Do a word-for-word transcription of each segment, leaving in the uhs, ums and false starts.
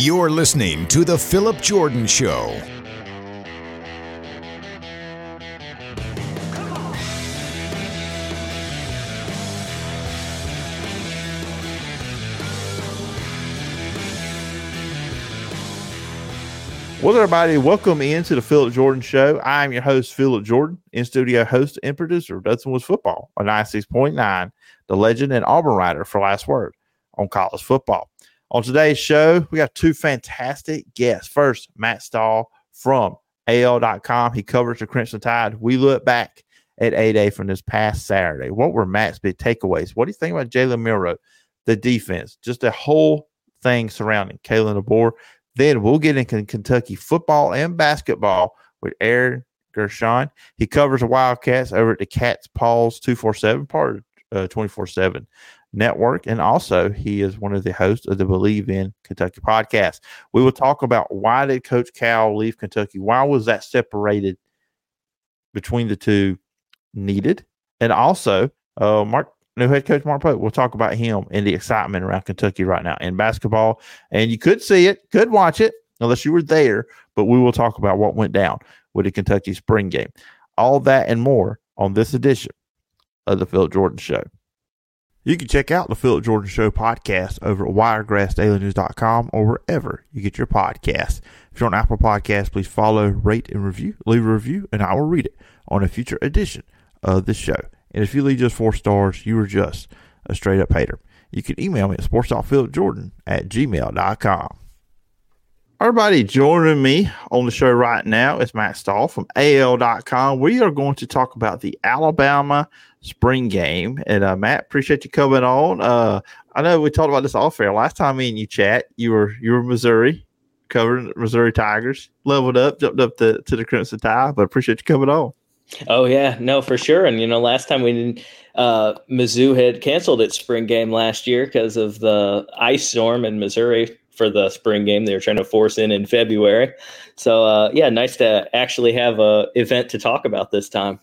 You're listening to The Phillip Jordan Show. Well, everybody, welcome into the Phillip Jordan Show. I'm your host, Phillip Jordan, in-studio host and producer of Dutton Woods Football on ninety-six point nine, the legend and Auburn writer for Last Word on college football. On today's show, we got two fantastic guests. First, Matt Stahl from A L dot com. He covers the Crimson Tide. We look back at A-Day from this past Saturday. What were Matt's big takeaways? What do you think about Jalen Milroe, the defense, just the whole thing surrounding Kalen DeBoer? Then we'll get into Kentucky football and basketball with Aaron Gershon. He covers the Wildcats over at the Cats Paws two forty-seven, part of uh, twenty-four seven Network. And also, he is one of the hosts of the Believe in Kentucky podcast. We will talk about why did Coach Cal leave Kentucky? Why was that separated between the two needed? And also, uh, Mark, new head coach Mark Pope. We'll talk about him and the excitement around Kentucky right now in basketball. And you could see it, could watch it, unless you were there. But we will talk about what went down with the Kentucky spring game. All that and more on this edition of the Phillip Jordan Show. You can check out the Phillip Jordan Show podcast over at wiregrass daily news dot com or wherever you get your podcasts. If you're on Apple Podcasts, please follow, rate, and review. Leave a review, and I will read it on a future edition of the show. And if you leave just four stars, you are just a straight-up hater. You can email me at sports dot phillip jordan at gmail dot com. Everybody joining me on the show right now is Matt Stahl from A L dot com. We are going to talk about the Alabama spring game. And, uh, Matt, appreciate you coming on. Uh, I know we talked about this off air. Last time me and you chat, you were you were Missouri, covering Missouri Tigers, leveled up, jumped up to, to the Crimson Tide, but appreciate you coming on. Oh, yeah, no, for sure. And, you know, last time we didn't, uh, Mizzou had canceled its spring game last year because of the ice storm in Missouri for the spring game. They were trying to force in in February. So, uh, yeah, nice to actually have a event to talk about this time.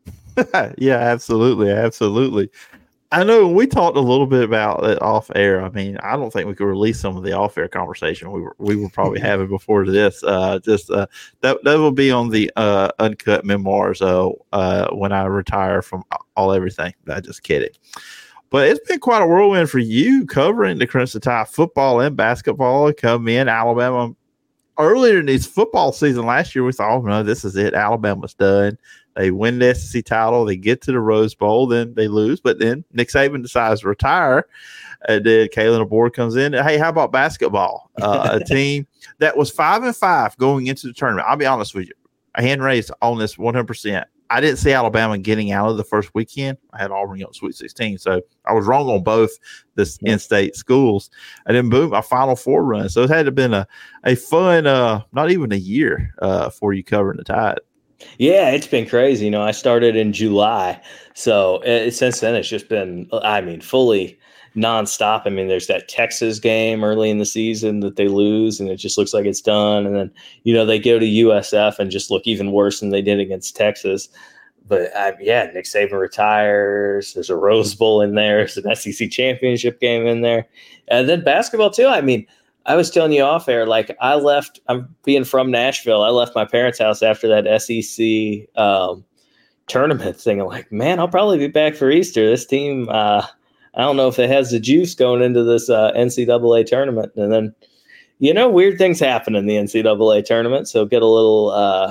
Yeah, absolutely. Absolutely. I know we talked a little bit about it off air. I mean, I don't think we could release some of the off air conversation we were we were probably having before this. Uh, just uh, that that will be on the uh, uncut memoirs. Uh, uh, when I retire from all everything. I just kidding. But it's been quite a whirlwind for you covering the Crimson Tide football and basketball. Come in Alabama earlier in this football season last year. We thought, oh no, this is it. Alabama's done. They win the S E C title. They get to the Rose Bowl. Then they lose. But then Nick Saban decides to retire. And then Kalen DeBoer comes in. Hey, how about basketball? Uh, a team that was five and five going into the tournament. I'll be honest with you. A hand raised on this one hundred percent. I didn't see Alabama getting out of the first weekend. I had Auburn on Sweet sixteen. So I was wrong on both this yeah. in-state schools. And then boom, a Final Four run. So it had to have been a, a fun, uh, not even a year uh, for you covering the Tide. Yeah, it's been crazy. You know, I started in July. So uh, since then, it's just been, I mean, fully nonstop. I mean, there's that Texas game early in the season that they lose, and it just looks like it's done. And then, you know, they go to U S F and just look even worse than they did against Texas. But, uh, yeah, Nick Saban retires. There's a Rose Bowl in there. There's an S E C championship game in there. And then basketball, too. I mean, I was telling you off air, like I left, I'm being from Nashville. I left my parents' house after that S E C um, tournament thing. I'm like, man, I'll probably be back for Easter. This team, uh, I don't know if it has the juice going into this uh, N C double A tournament. And then, you know, weird things happen in the N C double A tournament. So get a little uh,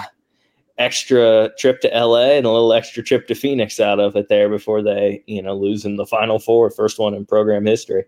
extra trip to L A and a little extra trip to Phoenix out of it there before they, you know, lose in the Final Four, first one in program history.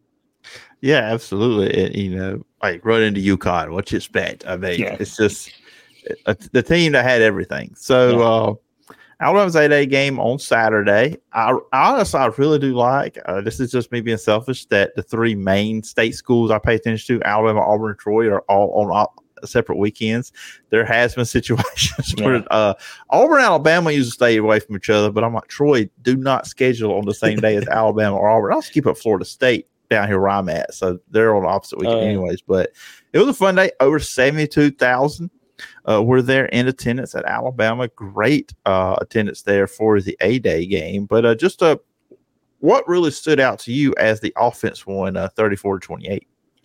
Yeah, absolutely. It, you know, like run into UConn. What you expect? I mean, yeah. It's just a, the team that had everything. So, yeah. uh, Alabama's eight-day game on Saturday. I honestly, I really do like. Uh, this is just me being selfish. That the three main state schools I pay attention to, Alabama, Auburn, and Troy, are all on all separate weekends. There has been situations yeah. where uh, Auburn and Alabama usually stay away from each other, but I'm like, Troy, do not schedule on the same day as Alabama or Auburn. I'll keep it Florida State down here where I'm at. So they're on the opposite weekend, uh, anyways. But it was a fun day. Over seventy-two thousand uh, were there in attendance at Alabama. Great uh, attendance there for the A-Day game. But uh, just uh, what really stood out to you as the offense won uh, thirty-four to twenty-eight?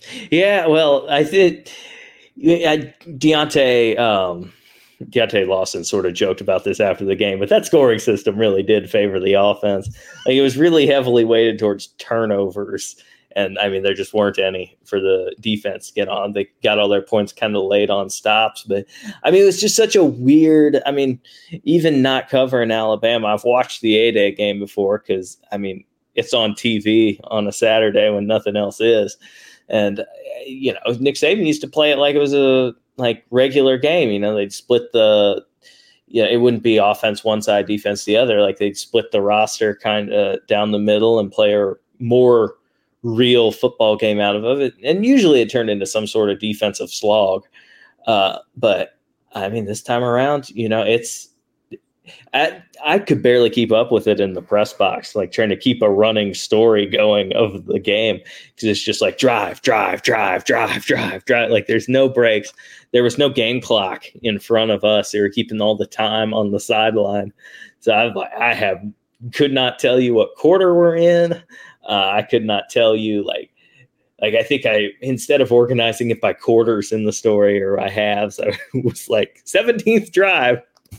Yeah, well, I think yeah, Deontay um, Deontay Lawson sort of joked about this after the game, but that scoring system really did favor the offense. Like, it was really heavily weighted towards turnovers, and I mean, there just weren't any for the defense to get on. They got all their points kind of late on stops, but I mean, it was just such a weird. I mean, even not covering Alabama, I've watched the A-Day game before because I mean, it's on T V on a Saturday when nothing else is. And, you know, Nick Saban used to play it like it was a like regular game. You know, they'd split the, yeah, you know, it wouldn't be offense one side, defense the other. Like, they'd split the roster kind of down the middle and play a more real football game out of it. And usually it turned into some sort of defensive slog. Uh, but I mean, this time around, you know, it's, I, I could barely keep up with it in the press box, like trying to keep a running story going of the game, because it's just like drive, drive, drive, drive, drive, drive. Like, there's no breaks. There was no game clock in front of us. They were keeping all the time on the sideline. So I, I have could not tell you what quarter we're in. Uh, I could not tell you like. Like, I think I, instead of organizing it by quarters in the story or by halves, I was like seventeenth drive.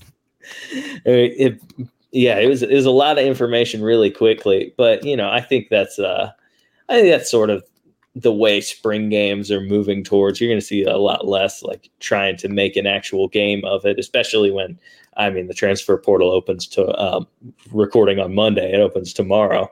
I mean, it, yeah, it was it was a lot of information really quickly, but you know, I think that's uh, I think that's sort of the way spring games are moving towards. You're going to see a lot less like trying to make an actual game of it, especially when I mean the transfer portal opens to um, recording on Monday. It opens tomorrow.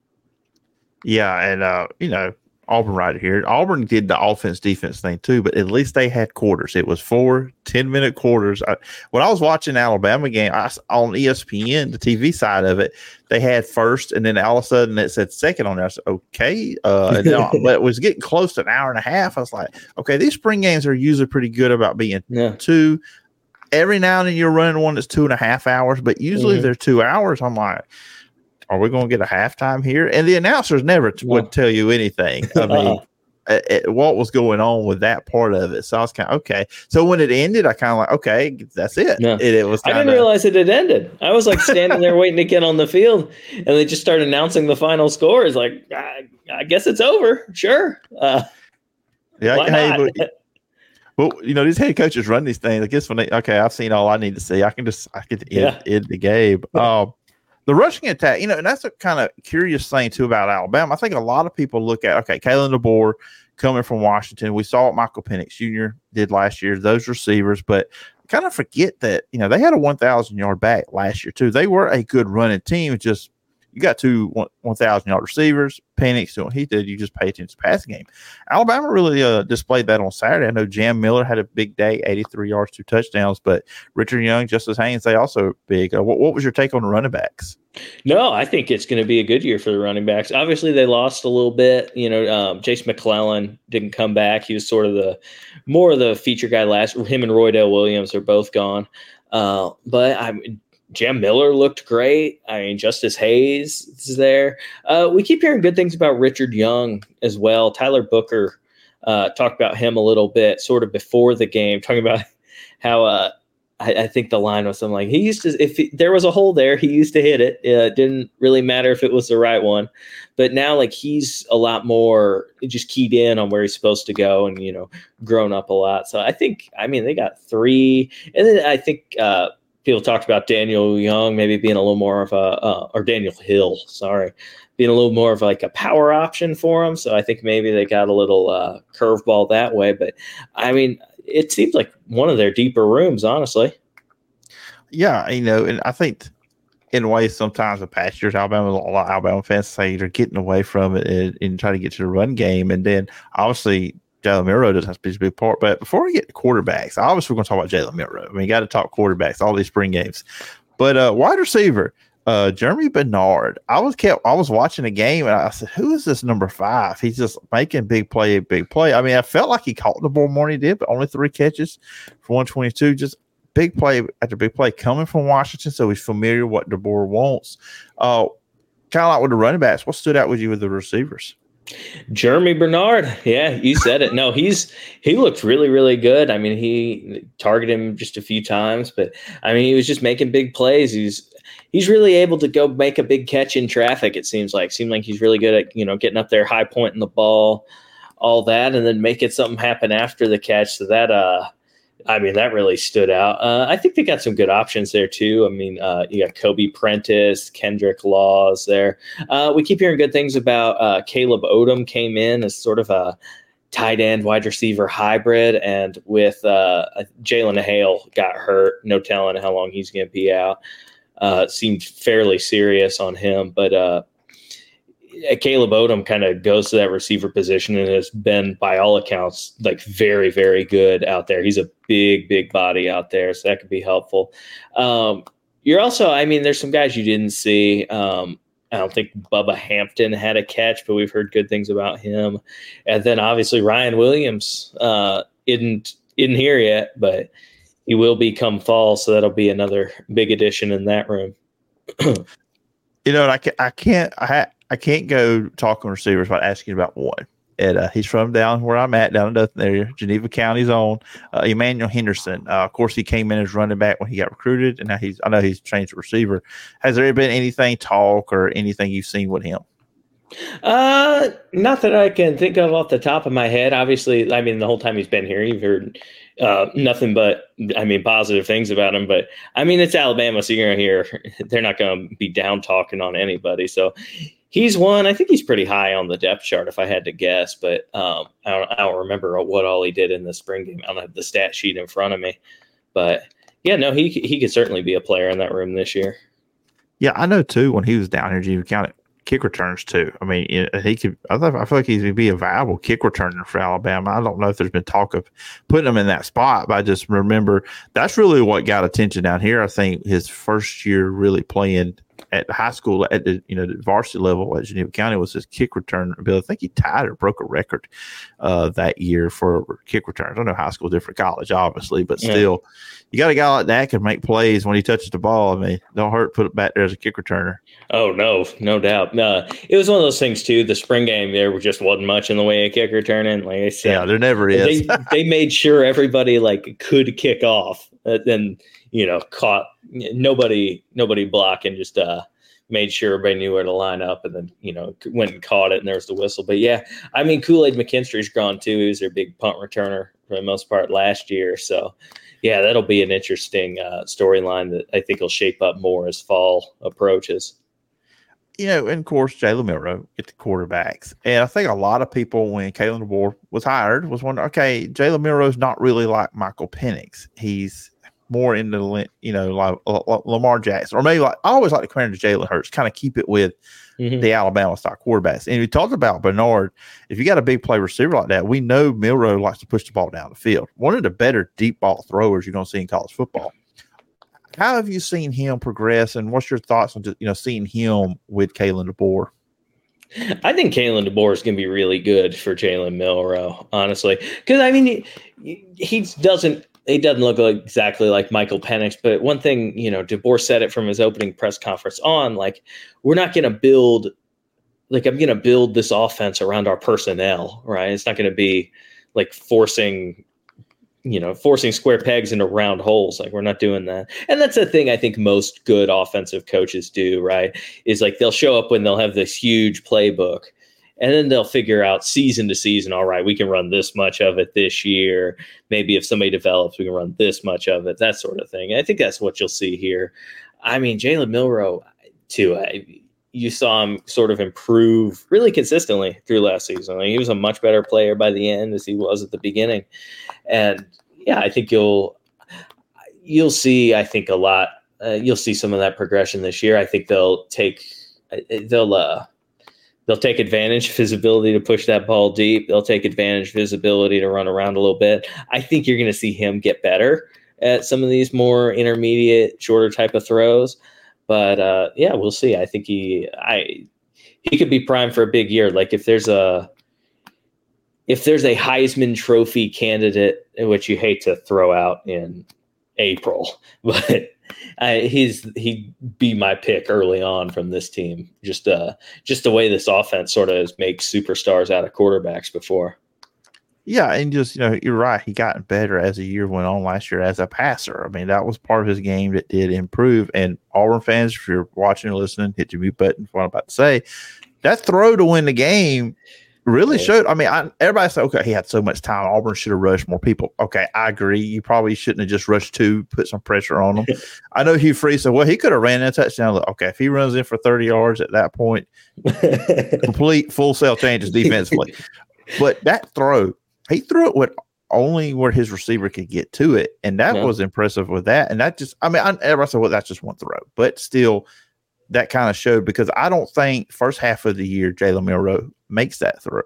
Yeah, and uh, you know. Auburn right here. Auburn did the offense defense thing too, but at least they had quarters. It was four ten minute quarters. I, when I was watching the Alabama game I, on E S P N, the T V side of it, they had first, and then all of a sudden it said second on there. I said, okay. Uh, and then, but it was getting close to an hour and a half. I was like, okay, these spring games are usually pretty good about being yeah. two. Every now and then you're running one that's two and a half hours, but usually mm-hmm. they're two hours. I'm like, are we going to get a halftime here? And the announcers never t- would tell you anything. I mean, uh, it, what was going on with that part of it. So I was kind of, okay. So when it ended, I kind of like, okay, that's it. No. It, it was. Kinda, I didn't realize it had ended. I was like standing there waiting to get on the field, and they just started announcing the final score. It's like, I, I guess it's over. Sure. Uh, yeah. I, hey, but, well, you know, these head coaches run these things. I guess when they, okay, I've seen all I need to see. I can just, I can end, yeah. end the game. Um, The rushing attack, you know, and that's a kind of curious thing, too, about Alabama. I think a lot of people look at, okay, Kalen DeBoer coming from Washington. We saw what Michael Penix Junior did last year, those receivers, but kind of forget that, you know, they had a one thousand yard back last year, too. They were a good running team. It's just you got two one thousand yard receivers. Penix doing what he did. You just pay attention to the passing game. Alabama really uh, displayed that on Saturday. I know Jam Miller had a big day, eighty-three yards, two touchdowns, but Richard Young, Justice Haynes, they also big. Uh, what, what was your take on the running backs? No, I think it's going to be a good year for the running backs. Obviously, they lost a little bit. You know, um, Chase McClellan didn't come back. He was sort of the more of the feature guy last. Him and Roydell Williams are both gone. Uh, but I mean, Jam Miller looked great. I mean, Justice Hayes is there. Uh, we keep hearing good things about Richard Young as well. Tyler Booker uh, talked about him a little bit sort of before the game, talking about how uh, I, I think the line was something like he used to, if he, there was a hole there, he used to hit it. Uh, it didn't really matter if it was the right one. But now, like, he's a lot more just keyed in on where he's supposed to go and, you know, grown up a lot. So I think, I mean, they got three. And then I think, uh, people talked about Daniel Young maybe being a little more of a, uh, or Daniel Hill, sorry, being a little more of like a power option for him. So I think maybe they got a little uh, curveball that way. But I mean, it seems like one of their deeper rooms, honestly. Yeah, you know, and I think in ways sometimes the past years, Alabama, a lot of Alabama fans say they're getting away from it and, and trying to get to the run game. And then obviously, Jalen Milroe doesn't have to be a big part. But before we get to quarterbacks, obviously we're going to talk about Jalen Milroe. I mean, you got to talk quarterbacks, all these spring games. But uh, wide receiver, uh, Jeremy Bernard. I was kept. I was watching a game and I said, "Who is this number five?" He's just making big play, big play. I mean, I felt like he caught the ball more than he did, but only three catches for one twenty-two. Just big play after big play coming from Washington, so he's familiar with what DeBoer wants. Uh, kind of like with the running backs. What stood out with you with the receivers? Jeremy Bernard. Yeah, you said it. No, he's he looked really, really good. I mean, he targeted him just a few times, but I mean, he was just making big plays. He's he's really able to go make a big catch in traffic, it seems like. Seemed like he's really good at, you know, getting up there, high pointing the ball. all that, and then making something happen after the catch. So that, uh, I mean, that really stood out. Uh, I think they got some good options there too. I mean, uh, you got Kobe Prentice, Kendrick Laws there. Uh, we keep hearing good things about uh, Caleb Odom came in as sort of a tight end wide receiver hybrid, and with uh, Jalen Hale got hurt, no telling how long he's going to be out. Uh, seemed fairly serious on him, but uh, Caleb Odom kind of goes to that receiver position and has been, by all accounts, like very, very good out there. He's a big, big body out there, so that could be helpful. Um, you're also, I mean, there's some guys you didn't see. Um, I don't think Bubba Hampton had a catch, but we've heard good things about him. And then obviously Ryan Williams uh, isn't isn't here yet, but he will be come fall, so that'll be another big addition in that room. You know, I can't, I can't, I, I can't go talking receivers without asking about one. And uh, he's from down where I'm at, down in Dothan area, Geneva County's own uh, Emmanuel Henderson. Uh, of course, he came in as running back when he got recruited, and now he's, I know he's changed to receiver. Has there been anything talk or anything you've seen with him? Uh, not that I can think of off the top of my head. Obviously, I mean, the whole time he's been here, you've heard uh, nothing but, I mean, positive things about him. But I mean, it's Alabama, so you're going to hear they're not going to be down talking on anybody. So he's one. I think he's pretty high on the depth chart, if I had to guess. But um, I don't, I don't remember what all he did in the spring game. I don't have the stat sheet in front of me. But yeah, no, he he could certainly be a player in that room this year. Yeah, I know too. When he was down here, Geneva County, kick returns too. I mean, he could. I, thought, I feel like he'd be a valuable kick returner for Alabama. I don't know if there's been talk of putting him in that spot, but I just remember that's really what got attention down here. I think his first year really playing at the high school at the you know the varsity level at Geneva County was his kick return ability. I think he tied or broke a record uh, that year for kick returns. I know high school is different college, obviously, but still, yeah. You got a guy like that can make plays when he touches the ball. I mean, don't hurt put it back there as a kick returner. Oh no, no doubt. No, it was one of those things too. The spring game there just wasn't much in the way of kick returning. Like I said, yeah, there never is. they, they made sure everybody like could kick off, and then you know caught nobody nobody blocking, just uh made sure everybody knew where to line up, and then you know went and caught it, and there's the whistle. But yeah, I mean Kool-Aid McKinstry's gone too. He was their big punt returner for the most part last year, so yeah, that'll be an interesting uh, storyline that I think will shape up more as fall approaches. You know, and of course, Jalen Milroe get the quarterbacks. And I think a lot of people, when Kalen DeBoer was hired, was wondering, okay, Jalen Milroe's not really like Michael Penix. He's more into, you know, like Lamar Jackson. Or maybe like, I always like to compare him to Jalen Hurts, kind of keep it with mm-hmm. the Alabama stock quarterbacks. And we talked about Bernard. If you got a big play receiver like that, we know Milroe likes to push the ball down the field. One of the better deep ball throwers you're going to see in college football. How have you seen him progress, and what's your thoughts on just, you know, seeing him with Kalen DeBoer? I think Kalen DeBoer is going to be really good for Jalen Milroe, honestly, because I mean he, he doesn't he doesn't look like exactly like Michael Penix, but one thing you know, DeBoer said it from his opening press conference on, like we're not going to build like I'm going to build this offense around our personnel, right? It's not going to be like forcing. you know, forcing square pegs into round holes. Like we're not doing that. And that's the thing I think most good offensive coaches do, right? Is like they'll show up when they'll have this huge playbook and then they'll figure out season to season, all right, we can run this much of it this year. Maybe if somebody develops, we can run this much of it, that sort of thing. And I think that's what you'll see here. I mean, Jalen Milroe too, I, you saw him sort of improve really consistently through last season. Like, he was a much better player by the end as he was at the beginning. And yeah, I think you'll you'll see. I think a lot. Uh, you'll see some of that progression this year. I think they'll take they'll uh, they'll take advantage of his ability to push that ball deep. They'll take advantage of his ability to run around a little bit. I think you're going to see him get better at some of these more intermediate, shorter type of throws. But uh, yeah, we'll see. I think he I he could be primed for a big year. Like if there's a If there's a Heisman Trophy candidate, which you hate to throw out in April, but I, he's he'd be my pick early on from this team. Just uh, just the way this offense sort of makes superstars out of quarterbacks before. Yeah, and just you know, you're right. He got better as the year went on last year as a passer. I mean, that was part of his game that did improve. And Auburn fans, if you're watching or listening, hit your mute button for what I'm about to say. That throw to win the game really showed. I mean, I, everybody said, okay, he had so much time. Auburn should have rushed more people. Okay, I agree. You probably shouldn't have just rushed two, put some pressure on them. I know Hugh Freeze said, well, he could have ran that touchdown. Look, okay, if he runs in for thirty yards at that point, complete full sail changes defensively. But that throw, he threw it with only where his receiver could get to it, and that yeah. was impressive with that. And that just, I mean, I, everybody said, well, that's just one throw, but still, that kind of showed because I don't think first half of the year Jalen Milroe makes that throw.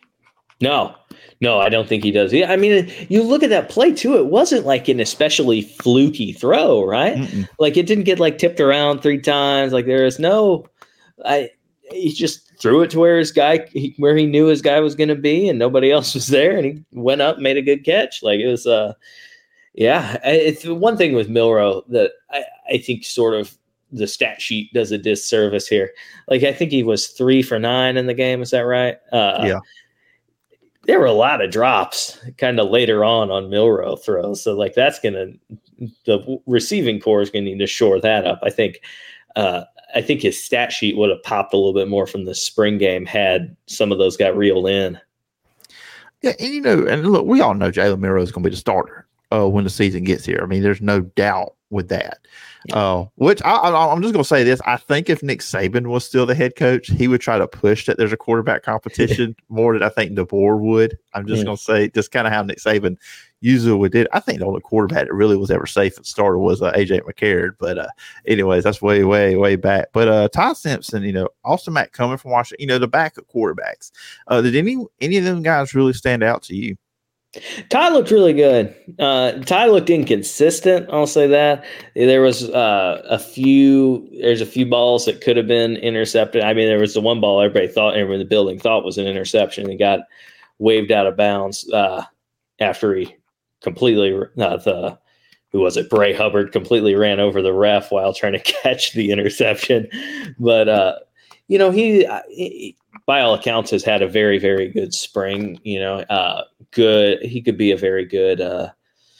No, no, I don't think he does. Yeah, I mean, you look at that play too. It wasn't like an especially fluky throw, right? Mm-mm. Like it didn't get like tipped around three times. Like there is no, I. He just threw it to where his guy, he, where he knew his guy was going to be, and nobody else was there, and he went up, and made a good catch. Like it was, uh, yeah. It's one thing with Milroe that I, I think sort of the stat sheet does a disservice here. Like I think he was three for nine in the game. Is that right? Uh, yeah. There were a lot of drops kind of later on on Milroe throws, so like that's gonna the receiving core is gonna need to shore that up. I think. Uh, I think his stat sheet would have popped a little bit more from the spring game had some of those got reeled in. Yeah, and you know, and look, we all know Jalen Milroe is going to be the starter uh, when the season gets here. I mean, there's no doubt with that. Yeah. Uh, which I, I, I'm just going to say this: I think if Nick Saban was still the head coach, he would try to push that there's a quarterback competition more than I think DeBoer would. I'm just yeah. going to say just kind of how Nick Saban usually did. I think the only quarterback that really was ever safe at starter was uh, A J McCarron. But uh, anyways, that's way, way, way back. But uh, Ty Simpson, you know, Austin Mack coming from Washington, you know, the backup quarterbacks. Uh, did any any of them guys really stand out to you? Ty looked really good. Uh, Ty looked inconsistent. I'll say that there was uh, a few. There's a few balls that could have been intercepted. I mean, there was the one ball everybody thought, everyone in the building thought was an interception. He got waved out of bounds uh, after he completely not the who was it? Bray Hubbard completely ran over the ref while trying to catch the interception. But uh, you know, he, he by all accounts has had a very, very good spring. You know, uh, good. He could be a very good. Uh,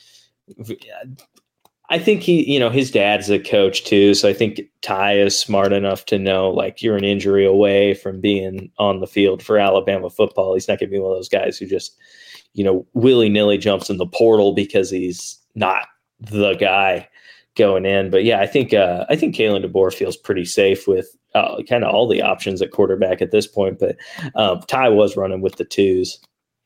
I think he, you know, his dad's a coach too, so I think Ty is smart enough to know like you're an injury away from being on the field for Alabama football. He's not going to be one of those guys who just, you know, willy-nilly jumps in the portal because he's not the guy going in. But yeah, I think uh, I think Kalen DeBoer feels pretty safe with uh, kind of all the options at quarterback at this point. But uh, Ty was running with the twos.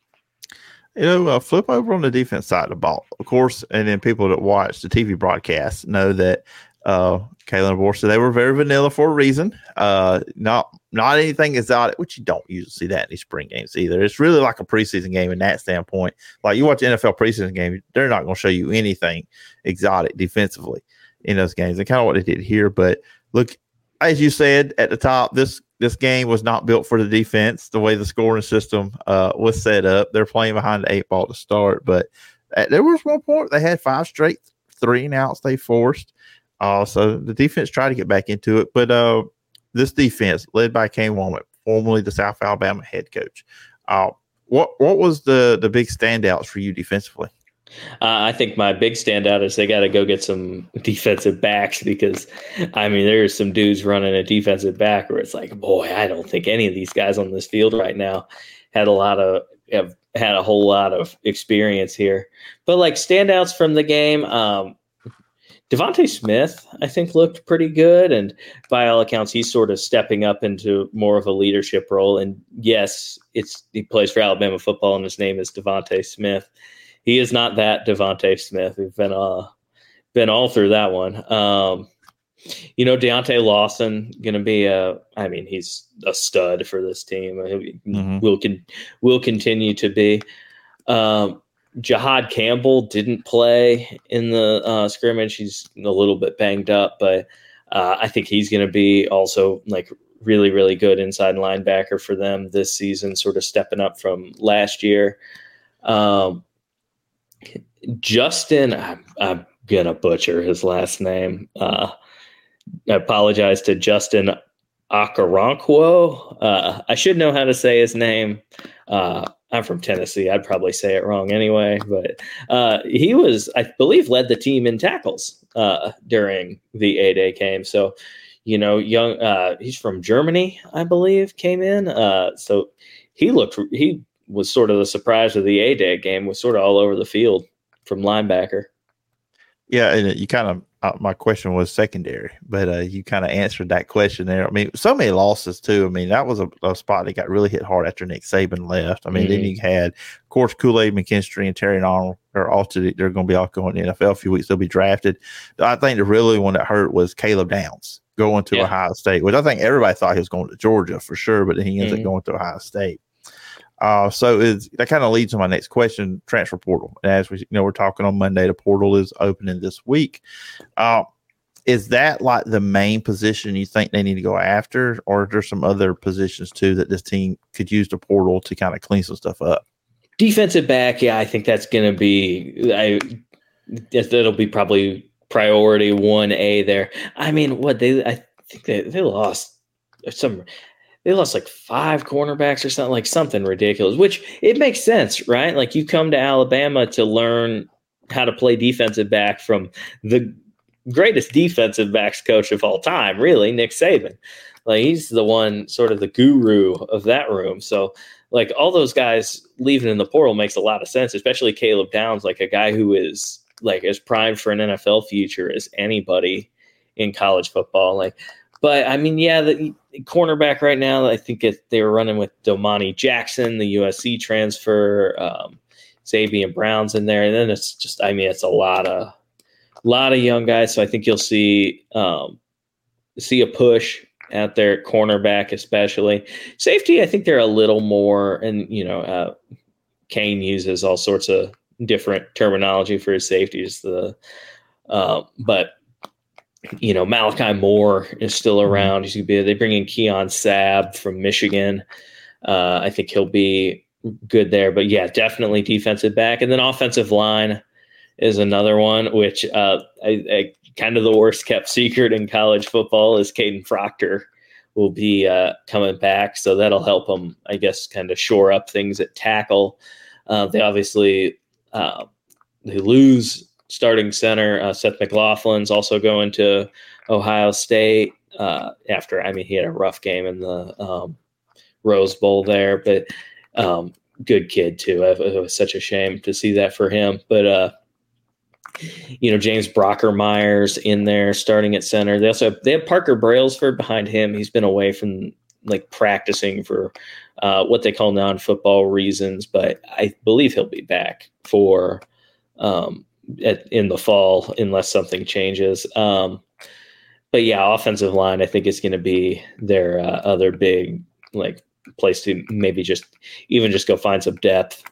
You know, uh, flip over on the defense side of the ball, of course, and then people that watch the T V broadcast know that uh, Kalen DeBoer said they were very vanilla for a reason. Uh, not not anything exotic, which you don't usually see that in these spring games either. It's really like a preseason game in that standpoint. Like you watch the N F L preseason game, they're not going to show you anything exotic defensively in those games. And kind of what they did here. But look, as you said at the top, this this game was not built for the defense. The way the scoring system uh, was set up, they're playing behind the eight ball to start. But at, there was one point they had five straight three and outs they forced. Uh, so the defense tried to get back into it. But uh, this defense, led by Kane Wommack, formerly the South Alabama head coach, uh, what what was the the big standouts for you defensively? Uh, I think my big standout is they got to go get some defensive backs because, I mean, there's some dudes running a defensive back where it's like, boy, I don't think any of these guys on this field right now had a lot of have had a whole lot of experience here. But like standouts from the game, um, Devontae Smith, I think, looked pretty good. And by all accounts, he's sort of stepping up into more of a leadership role. And yes, it's he plays for Alabama football, and his name is Devontae Smith. He is not that Devontae Smith. We've been uh been all through that one. Um, you know, Deontay Lawson going to be a. I mean, he's a stud for this team. Mm-hmm. Will can will continue to be. Um, Jahad Campbell didn't play in the uh, scrimmage. He's a little bit banged up, but uh, I think he's going to be also like really, really good inside linebacker for them this season, sort of stepping up from last year. Um, Justin, I'm, I'm going to butcher his last name. Uh, I apologize to Justin Okoronkwo. Uh, I should know how to say his name. Uh, I'm from Tennessee. I'd probably say it wrong anyway, but uh, he was, I believe, led the team in tackles uh, during the A-Day game. So, you know, young, uh, he's from Germany, I believe, came in. Uh, so he looked he was sort of the surprise of the A-Day game, was sort of all over the field from linebacker. Yeah, and you kind of uh, my question was secondary, but uh, you kind of answered that question there. I mean, so many losses too. I mean, that was a, a spot that got really hit hard after Nick Saban left. I mean, mm-hmm. then you had, of course, Kool-Aid McKinstry and Terry Arnold are all to the, they're going to be all going to the N F L a few weeks. They'll be drafted. I think the really one that hurt was Caleb Downs going to yeah. Ohio State, which I think everybody thought he was going to Georgia for sure, but then he ends mm-hmm. up going to Ohio State. Uh, so is that kind of leads to my next question, transfer portal. And as we you know, we're talking on Monday, the portal is opening this week. Uh, is that like the main position you think they need to go after, or are there some other positions too that this team could use the portal to kind of clean some stuff up? Defensive back, yeah, I think that's going to be, I that'll be probably priority one A there. I mean, what they, I think they, they lost some. They lost like five cornerbacks or something, like something ridiculous, which it makes sense, right? Like you come to Alabama to learn how to play defensive back from the greatest defensive backs coach of all time, really, Nick Saban. Like he's the one sort of the guru of that room. So like all those guys leaving in the portal makes a lot of sense, especially Caleb Downs, like a guy who is like as primed for an N F L future as anybody in college football. Like, but I mean, yeah, the cornerback right now, I think it, they were running with Domani Jackson, the U S C transfer, um, Xavier Brown's in there. And then it's just, I mean, it's a lot of, lot of young guys. So I think you'll see, um, see a push out there at cornerback, especially safety. I think they're a little more, and, you know, uh, Kane uses all sorts of different terminology for his safeties. The, uh, but, you know, Malachi Moore is still around. He's gonna be. They bring in Keon Sabb from Michigan. Uh, I think he'll be good there. But yeah, definitely defensive back, and then offensive line is another one, which uh, I, I kind of the worst kept secret in college football is Caden Proctor will be uh, coming back, so that'll help them, I guess, kind of shore up things at tackle. Uh, they obviously uh, they lose starting center uh, Seth McLaughlin's also going to Ohio State uh, after, I mean, he had a rough game in the um, Rose Bowl there, but um, good kid too. It, it was such a shame to see that for him. But, uh, you know, James Brockermeyer's in there starting at center. They also have, they have Parker Brailsford behind him. He's been away from like practicing for uh, what they call non-football reasons, but I believe he'll be back for um, At, in the fall, unless something changes. Um, but yeah, offensive line, I think is going to be their uh, other big like place to maybe just even just go find some depth.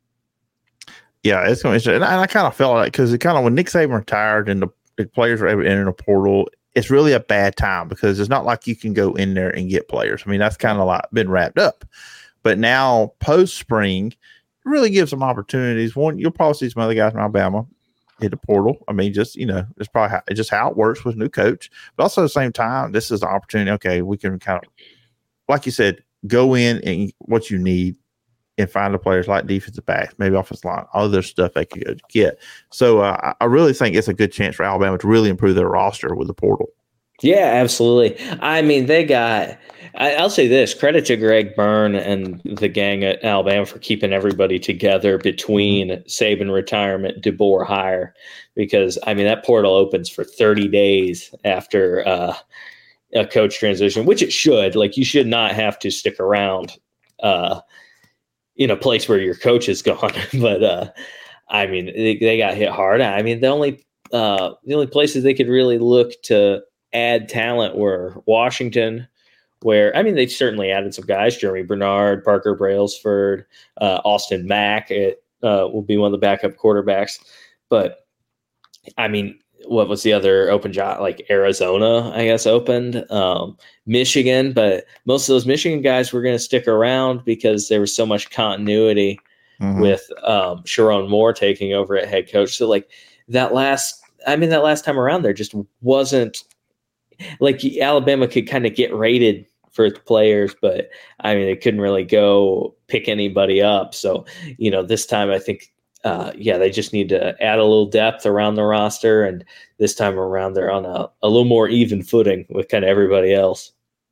Yeah, it's going to, and I, I kind of felt like because it kind of when Nick Saban retired and the, the players were able to enter the portal, it's really a bad time because it's not like you can go in there and get players. I mean, that's kind of like been wrapped up. But now post spring, really gives some opportunities. One, you'll probably see some other guys from Alabama hit the portal. I mean, just, you know, it's probably how, it's just how it works with new coach. But also at the same time, this is the opportunity. Okay, we can kind of, like you said, go in and what you need and find the players like defensive backs, maybe offensive line, other stuff they could get. So uh, I really think it's a good chance for Alabama to really improve their roster with the portal. Yeah, absolutely. I mean, they got, I, I'll say this, credit to Greg Byrne and the gang at Alabama for keeping everybody together between Saban retirement, DeBoer hire, because, I mean, that portal opens for thirty days after uh, a coach transition, which it should. Like, you should not have to stick around uh, in a place where your coach is gone. But, uh, I mean, they, they got hit hard. I mean, the only uh, the only places they could really look to add talent were Washington, where, I mean, they certainly added some guys, Jeremy Bernard, Parker Brailsford, uh, Austin Mack it, uh, will be one of the backup quarterbacks. But, I mean, what was the other open job? Like Arizona, I guess, opened. Um, Michigan, but most of those Michigan guys were going to stick around because there was so much continuity mm-hmm. with um, Sharon Moore taking over at head coach. So, like, that last, I mean, that last time around there just wasn't, like Alabama could kind of get rated for players, but I mean, they couldn't really go pick anybody up. So, you know, this time I think, uh, yeah, they just need to add a little depth around the roster. And this time around, they're on a, a little more even footing with kind of everybody else.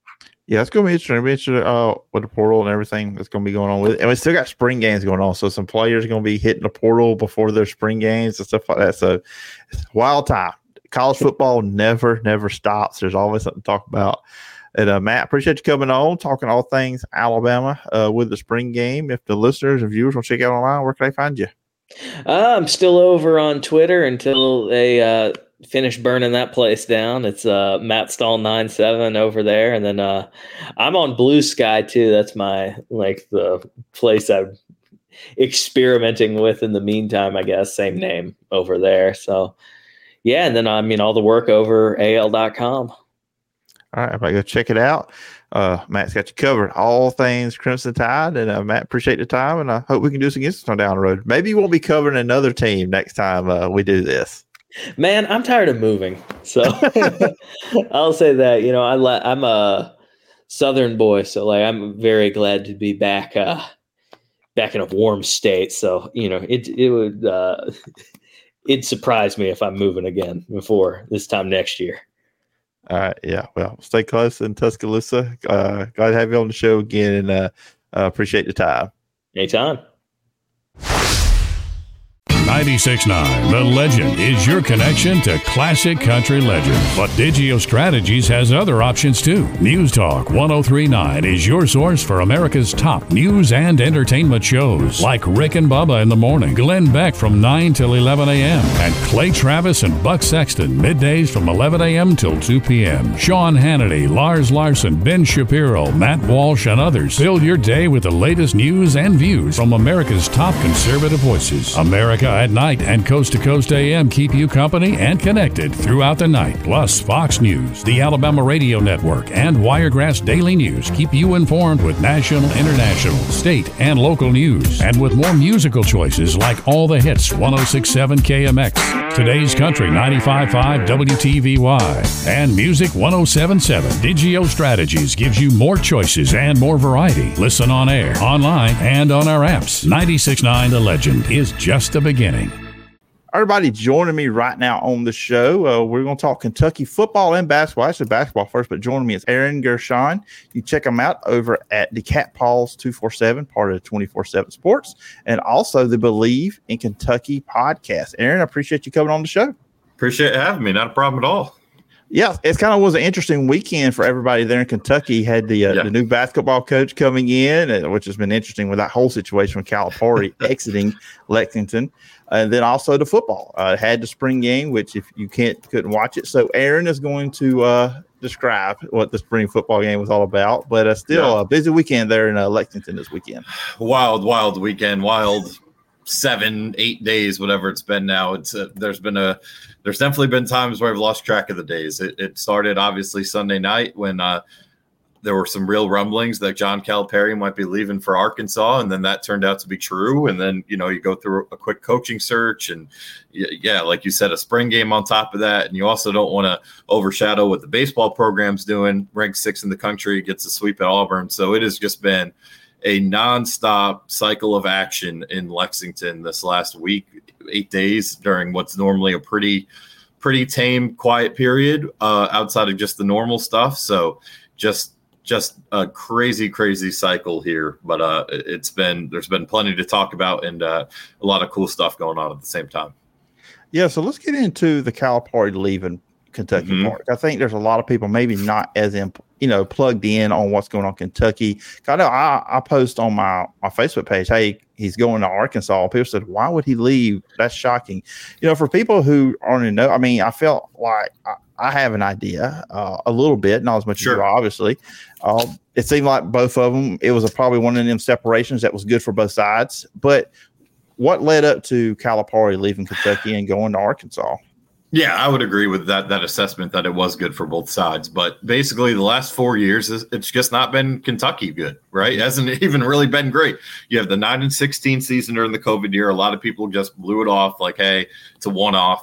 Yeah, it's going to be interesting. It'll be interesting uh, with the portal and everything that's going to be going on with it. And we still got spring games going on. So some players are going to be hitting the portal before their spring games and stuff like that. So it's a wild time. College football never, never stops. There's always something to talk about. And uh, Matt, appreciate you coming on, talking all things Alabama uh, with the spring game. If the listeners and viewers will check out online, where can they find you? Uh, I'm still over on Twitter until they uh, finish burning that place down. It's uh, Matt Stahl nine seven over there. And then uh, I'm on Blue Sky too. That's my, like, the place I'm experimenting with in the meantime, I guess. Same name over there. So, yeah. And then, I mean, all the work over A L dot com. All right, everybody go check it out. Uh, Matt's got you covered. All things Crimson Tide. And uh, Matt, appreciate the time. And I hope we can do this again sometime down the road. Maybe you won't be covering another team next time uh, we do this. Man, I'm tired of moving. So I'll say that, you know, I la- I'm a Southern boy. So like, I'm very glad to be back, uh, back in a warm state. So, you know, it, it would, uh, it'd surprise me if I'm moving again before this time next year. All right. Yeah. Well, stay close in Tuscaloosa. Uh, glad to have you on the show again, and uh, uh, appreciate the time. Anytime. ninety-six point nine The Legend is your connection to classic country legends. But Digio Strategies has other options too. News Talk one oh three point nine is your source for America's top news and entertainment shows, like Rick and Bubba in the morning, Glenn Beck from nine till eleven a.m., and Clay Travis and Buck Sexton middays from eleven a.m. till two p.m. Sean Hannity, Lars Larson, Ben Shapiro, Matt Walsh, and others fill your day with the latest news and views from America's top conservative voices. America at Night and Coast to Coast A M keep you company and connected throughout the night. Plus, Fox News, the Alabama Radio Network, and Wiregrass Daily News keep you informed with national, international, state, and local news. And with more musical choices like All the Hits, one oh six point seven K M X, Today's Country, ninety-five point five W T V Y, and Music one oh seven point seven. Digio Strategies gives you more choices and more variety. Listen on air, online, and on our apps. ninety-six point nine The Legend is just the beginning. Everybody joining me right now on the show. Uh, we're going to talk Kentucky football and basketball. I said basketball first, but joining me is Aaron Gershon. You can check him out over at the Cat Paws two forty-seven, part of the twenty-four seven Sports, and also the Believe in Kentucky podcast. Aaron, I appreciate you coming on the show. Appreciate having me. Not a problem at all. Yeah, it kind of was an interesting weekend for everybody there in Kentucky. Had the uh, yeah. the new basketball coach coming in, which has been interesting with that whole situation with Calipari exiting Lexington, and then also the football. Uh, had the spring game, which if you can't couldn't watch it, so Aaron is going to uh, describe what the spring football game was all about. But uh, still yeah. a busy weekend there in uh, Lexington this weekend. Wild, wild weekend, wild. Seven, eight days, whatever it's been now. It's a, there's been a, there's definitely been times where I've lost track of the days. It, it started obviously Sunday night when uh, there were some real rumblings that John Calipari might be leaving for Arkansas, and then that turned out to be true. And then you know you go through a quick coaching search, and yeah, like you said, a spring game on top of that, and you also don't want to overshadow what the baseball program's doing. Ranked sixth in the country, gets a sweep at Auburn, so it has just been a nonstop cycle of action in Lexington this last week, eight days during what's normally a pretty, pretty tame, quiet period uh, outside of just the normal stuff. So just, just a crazy, crazy cycle here. But uh, it's been, there's been plenty to talk about and uh, a lot of cool stuff going on at the same time. Yeah. So let's get into the Calipari leaving Kentucky mm-hmm. part. I think there's a lot of people maybe not as imp- you know plugged in on what's going on in Kentucky. I know I, I post on my, my Facebook page, hey, he's going to Arkansas. People said, why would he leave? That's shocking. You know, for people who already know, I mean, I felt like I, I have an idea uh, a little bit, not as much sure. as you, obviously. Uh, it seemed like both of them, it was a, probably one of them separations that was good for both sides. But what led up to Calipari leaving Kentucky and going to Arkansas? Yeah, I would agree with that that assessment that it was good for both sides. But basically, the last four years, it's just not been Kentucky good, right? It hasn't even really been great. You have the nine and sixteen season during the COVID year. A lot of people just blew it off like, hey, it's a one-off.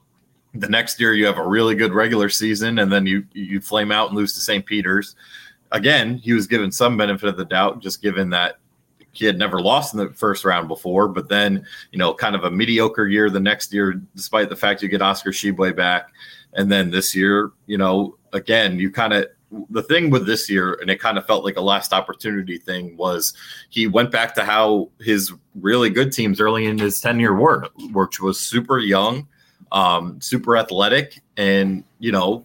The next year, you have a really good regular season, and then you you flame out and lose to Saint Peter's. Again, he was given some benefit of the doubt, just given that he had never lost in the first round before, but then, you know, kind of a mediocre year the next year, despite the fact you get Oscar Tshiebwe back. And then this year, you know, again, you kind of the thing with this year, and it kind of felt like a last opportunity thing, was he went back to how his really good teams early in his tenure were, which was super young, um, super athletic. And, you know,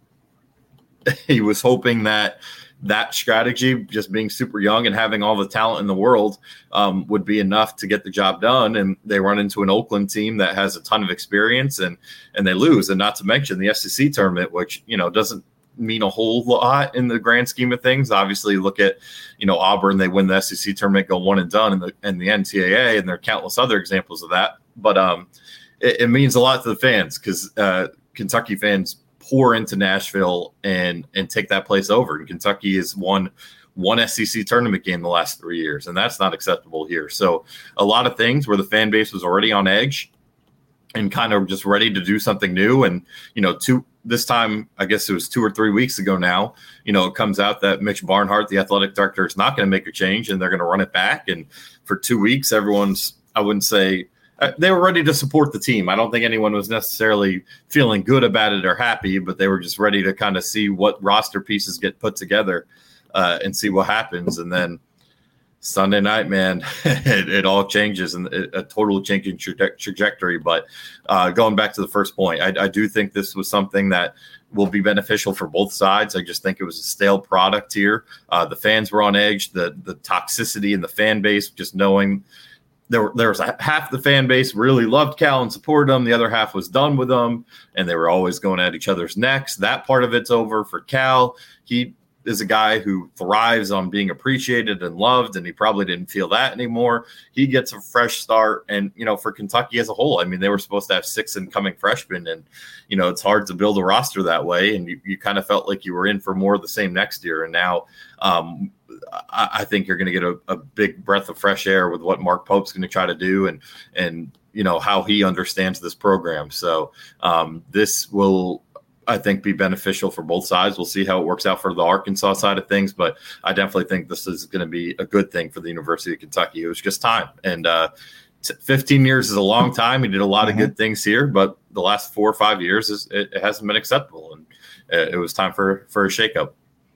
he was hoping that that strategy, just being super young and having all the talent in the world, um, would be enough to get the job done. And they run into an Oakland team that has a ton of experience, and and they lose. And not to mention the S E C tournament, which, you know, doesn't mean a whole lot in the grand scheme of things. Obviously, look at, you know, Auburn, they win the S E C tournament, go one and done in the in the N C double A, and there are countless other examples of that. But um, it, it means a lot to the fans, because uh, Kentucky fans pour into Nashville and and take that place over. And Kentucky has won one S E C tournament game the last three years, and that's not acceptable here. So a lot of things where the fan base was already on edge and kind of just ready to do something new. And, you know, two this time, I guess it was two or three weeks ago now, you know, it comes out that Mitch Barnhart, the athletic director, is not going to make a change, and they're going to run it back. And for two weeks, everyone's, I wouldn't say, Uh, they were ready to support the team. I don't think anyone was necessarily feeling good about it or happy, but they were just ready to kind of see what roster pieces get put together uh, and see what happens. And then Sunday night, man, it, it all changes, and it, a total change in traje- trajectory. But uh, going back to the first point, I, I do think this was something that will be beneficial for both sides. I just think it was a stale product here. Uh, the fans were on edge. The the toxicity in the fan base, just knowing – There, there was a, half the fan base really loved Cal and supported him. The other half was done with them, and they were always going at each other's necks. That part of it's over for Cal. He is a guy who thrives on being appreciated and loved, and he probably didn't feel that anymore. He gets a fresh start. And, you know, for Kentucky as a whole, I mean, they were supposed to have six incoming freshmen, and, you know, it's hard to build a roster that way. And you, you kind of felt like you were in for more of the same next year. And now, um, I, I think you're going to get a, a big breath of fresh air with what Mark Pope's going to try to do, and, and, you know, how he understands this program. So um, this will, I think, be beneficial for both sides. We'll see how it works out for the Arkansas side of things, but I definitely think this is going to be a good thing for the University of Kentucky. It was just time. And uh, t- fifteen years is a long time. He did a lot mm-hmm. of good things here, but the last four or five years, is, it, it hasn't been acceptable. And uh, it was time for, for a shakeup.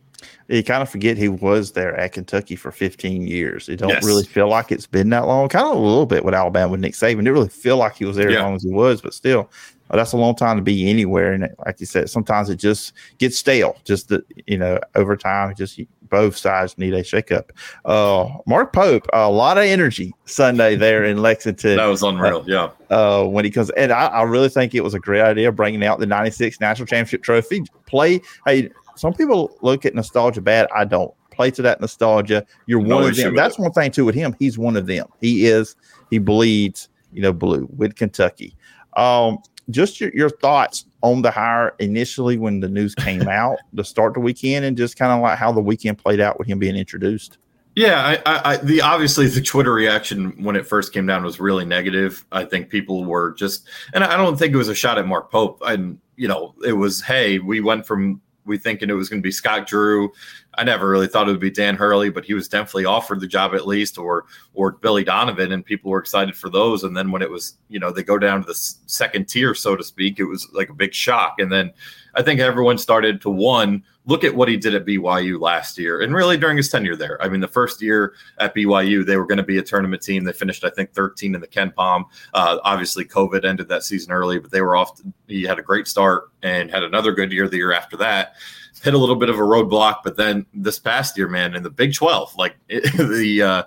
You kind of forget he was there at Kentucky for fifteen years. You don't yes. really feel like it's been that long. Kind of a little bit with Alabama with Nick Saban. Didn't really feel like he was there yeah. as long as he was, but still, well, that's a long time to be anywhere. And like you said, sometimes it just gets stale. Just the, you know, over time, just both sides need a shakeup. Uh, Mark Pope, a lot of energy Sunday there in Lexington. That was unreal. Uh, yeah. Uh, when he comes, and I, I really think it was a great idea bringing out the ninety-six national championship trophy. Play, hey. Some people look at nostalgia bad. I don't. Play to that nostalgia. You're no one of them. That's it. One thing too with him. He's one of them. He is. He bleeds, you know, blue with Kentucky. Um, just your, your thoughts on the hire initially when the news came out to start the weekend, and just kind of like how the weekend played out with him being introduced. Yeah, I, I, I, the obviously the Twitter reaction when it first came down was really negative. I think people were just, and I don't think it was a shot at Mark Pope. And you know, it was, hey, we went from. We thinking it was going to be Scott Drew. I never really thought it would be Dan Hurley, but he was definitely offered the job at least, or or Billy Donovan, and people were excited for those. And then when it was, you know, they go down to the second tier, so to speak, it was like a big shock. And then I think everyone started to, one, look at what he did at B Y U last year, and really during his tenure there. I mean, the first year at B Y U, they were going to be a tournament team. They finished, I think, thirteen in the Ken Pom. Uh, obviously, COVID ended that season early, but they were off. To, he had a great start and had another good year the year after that. Hit a little bit of a roadblock, but then this past year, man, in the Big twelve, like it, the, uh,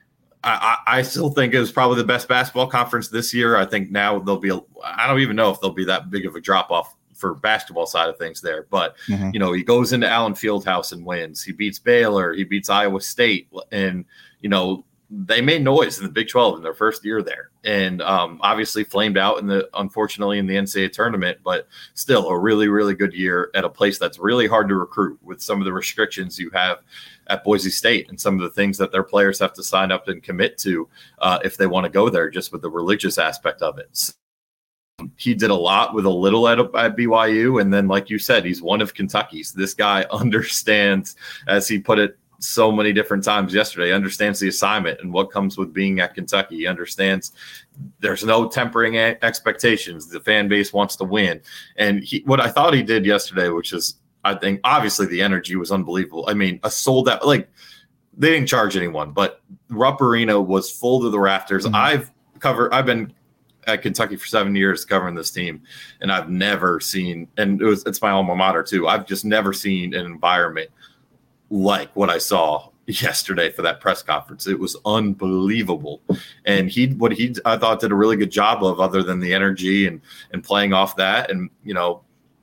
I, I still think it was probably the best basketball conference this year. I think now there'll be, a, I don't even know if there'll be that big of a drop off for basketball side of things there. But, mm-hmm. you know, he goes into Allen Fieldhouse and wins. He beats Baylor. He beats Iowa State. And, you know, they made noise in the Big twelve in their first year there, and um, obviously flamed out in the, unfortunately, in the N C double A tournament, but still a really, really good year at a place that's really hard to recruit with some of the restrictions you have at Boise State and some of the things that their players have to sign up and commit to uh, if they want to go there, just with the religious aspect of it. So he did a lot with a little at, at B Y U. And then, like you said, he's one of Kentucky's. This guy understands, as he put it so many different times yesterday, understands the assignment and what comes with being at Kentucky. He understands there's no tempering a- expectations. The fan base wants to win. And he, what I thought he did yesterday, which is, I think obviously the energy was unbelievable. I mean, a sold out, like they didn't charge anyone, but Rupp Arena was full to the rafters. Mm-hmm. I've covered, I've been at Kentucky for seven years covering this team, and I've never seen, and it was, it's my alma mater too. I've just never seen an environment like what I saw yesterday for that press conference. It was unbelievable. And he, what he, I thought did a really good job of, other than the energy and, and playing off that. And, you know,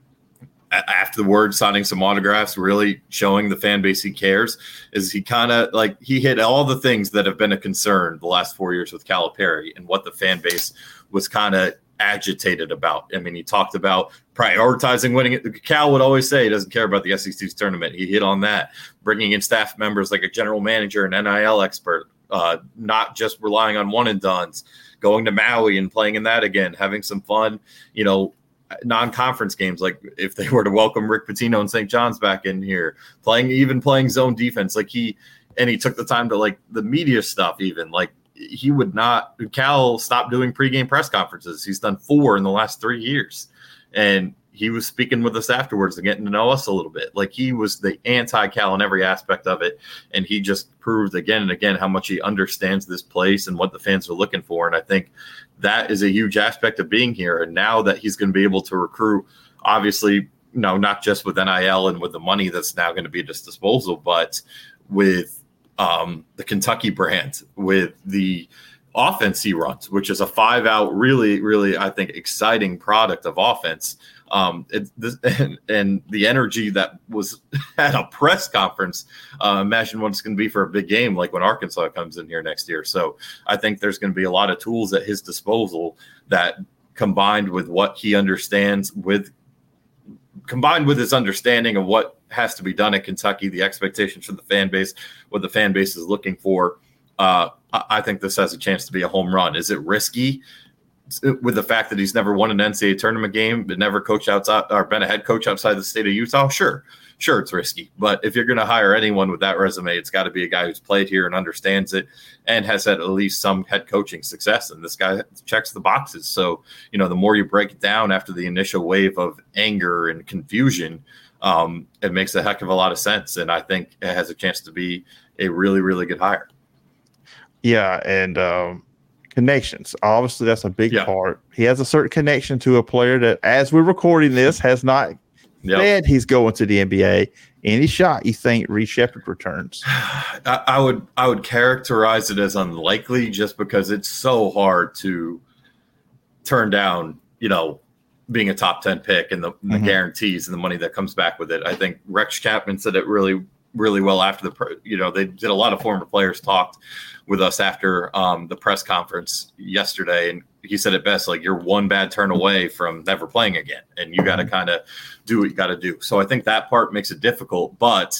after the word, signing some autographs, really showing the fan base he cares, is he kind of like, he hit all the things that have been a concern the last four years with Calipari and what the fan base was kind of agitated about. I mean, he talked about prioritizing winning it. Cal would always say he doesn't care about the S E C's tournament. He hit on that, bringing in staff members like a general manager and N I L expert, uh, not just relying on one and dones, going to Maui and playing in that again, having some fun, you know, non-conference games, like if they were to welcome Rick Pitino and Saint John's back in here, playing, even playing zone defense. Like he, and he took the time to, like, the media stuff, even like, he would not, Cal stopped doing pregame press conferences. He's done four in the last three years. And he was speaking with us afterwards and getting to know us a little bit. Like, he was the anti-Cal in every aspect of it. And he just proved again and again how much he understands this place and what the fans are looking for. And I think that is a huge aspect of being here. And now that he's going to be able to recruit, obviously, you know, not just with N I L and with the money that's now going to be at his disposal, but with um, the Kentucky brand, with the offense he runs, which is a five out, really, really, I think, exciting product of offense. Um, it, this, and, and the energy that was at a press conference, uh, imagine what it's going to be for a big game like when Arkansas comes in here next year. So I think there's going to be a lot of tools at his disposal that, combined with what he understands, with combined with his understanding of what has to be done at Kentucky, the expectations for the fan base, what the fan base is looking for, uh, I think this has a chance to be a home run. Is it risky with the fact that he's never won an N C double A tournament game, but never coached outside or been a head coach outside the state of Utah? Sure. Sure, it's risky. But if you're going to hire anyone with that resume, it's got to be a guy who's played here and understands it and has had at least some head coaching success. And this guy checks the boxes. So, you know, the more you break it down after the initial wave of anger and confusion, um, it makes a heck of a lot of sense. And I think it has a chance to be a really, really good hire. Yeah, and um, connections. Obviously, that's a big yeah. part. He has a certain connection to a player that, as we're recording this, has not yep. said he's going to the N B A. Any shot you think Reed Sheppard returns? I, I would I would characterize it as unlikely, just because it's so hard to turn down, you know, being a top ten pick and the, mm-hmm. the guarantees and the money that comes back with it. I think Rex Chapman said it really, really well after the, you know, they did a lot of former players talked with us after um, the press conference yesterday. And he said it best, like, you're one bad turn away from never playing again. And you got to kind of do what you got to do. So I think that part makes it difficult. But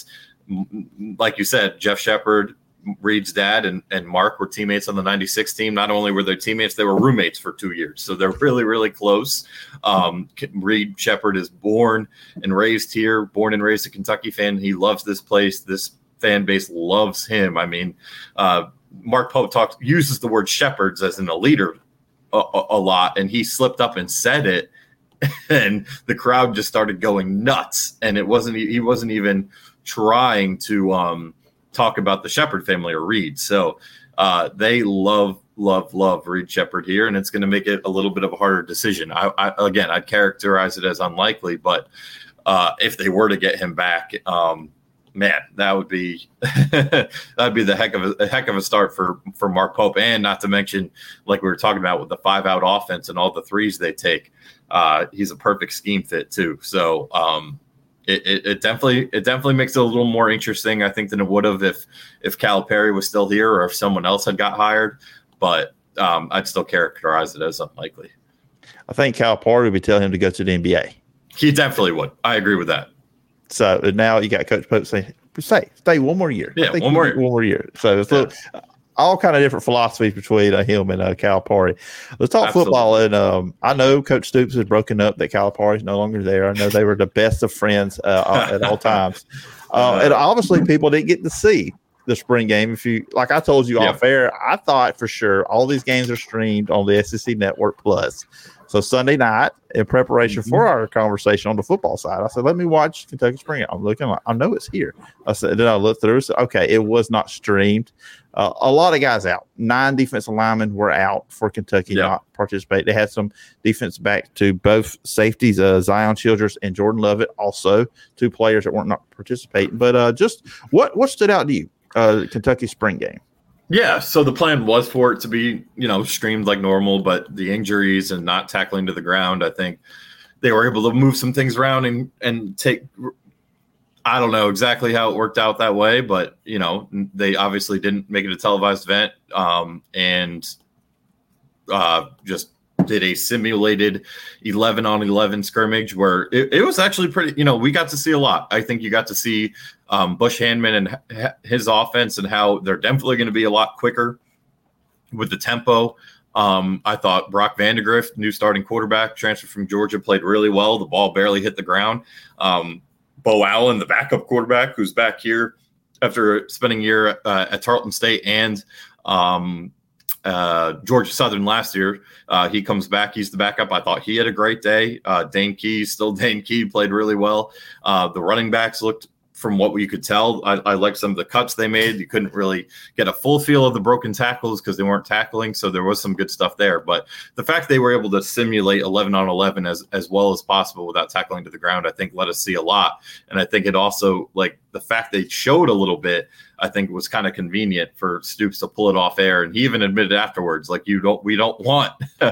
like you said, Jeff Sheppard, Reed's dad, and, and Mark were teammates on the ninety-six team. Not only were they teammates, they were roommates for two years. So they're really, really close. Um, Reed Sheppard is born and raised here, born and raised a Kentucky fan. He loves this place. This fan base loves him. I mean, uh, Mark Pope talks uses the word Shepherds as in a leader a, a, a lot, and he slipped up and said it, and the crowd just started going nuts. And it wasn't he wasn't even trying to um, talk about the Sheppard family or Reed. So uh, they love, love, love Reed Sheppard here, and it's going to make it a little bit of a harder decision. I, I again, I'd characterize it as unlikely, but uh, if they were to get him back, um, man, that would be that'd be the heck of a, a heck of a start for for Mark Pope, and not to mention, like we were talking about with the five out offense and all the threes they take, uh, he's a perfect scheme fit too. So um, it, it, it definitely it definitely makes it a little more interesting, I think, than it would have if if Calipari was still here or if someone else had got hired. But um, I'd still characterize it as unlikely. I think Calipari would be telling him to go to the N B A. He definitely would. I agree with that. So now you got Coach Pope saying, "Stay, stay one more year." Yeah, one more year. One more year. So it's yeah. little, all kind of different philosophies between uh, him and uh, Calipari. Let's talk Absolutely. football. And um, I know Coach Stoops has broken up. That Calipari is no longer there. I know they were the best of friends uh, at all times. Uh, and obviously, people didn't get to see the spring game. If you like, I told you yeah. off air, I thought for sure all these games are streamed on the S E C Network Plus. So Sunday night, in preparation mm-hmm. for our conversation on the football side, I said, "Let me watch Kentucky Spring." I'm looking, like, I know it's here. I said, then I looked through. So, okay, it was not streamed. Uh, a lot of guys out. Nine defensive linemen were out for Kentucky, yeah. not participate. They had some defense back to both safeties, uh, Zion Childress and Jordan Lovett, also two players that weren't not participating. But uh, just what what stood out to you, uh, Kentucky Spring game? Yeah, so the plan was for it to be, you know, streamed like normal, but the injuries and not tackling to the ground, I think they were able to move some things around and, and take – I don't know exactly how it worked out that way, but, you know, they obviously didn't make it a televised event um, and uh, just did a simulated eleven on eleven scrimmage where it, it was actually pretty – you know, we got to see a lot. I think you got to see – Um, Bush Handman and h- his offense and how they're definitely going to be a lot quicker with the tempo. Um, I thought Brock Vandagriff, new starting quarterback, transferred from Georgia, played really well. The ball barely hit the ground. Um, Bo Allen, the backup quarterback, who's back here after spending a year uh, at Tarleton State and um, uh, Georgia Southern last year. Uh, he comes back. He's the backup. I thought he had a great day. Uh, Dane Key, still Dane Key, played really well. Uh, the running backs looked, from what you could tell, I, I liked some of the cuts they made. You couldn't really get a full feel of the broken tackles because they weren't tackling, so there was some good stuff there. But the fact they were able to simulate eleven on eleven as, as well as possible without tackling to the ground, I think let us see a lot. And I think it also, like, the fact they showed a little bit, I think was kind of convenient for Stoops to pull it off air. And he even admitted afterwards, like, you don't, we don't want,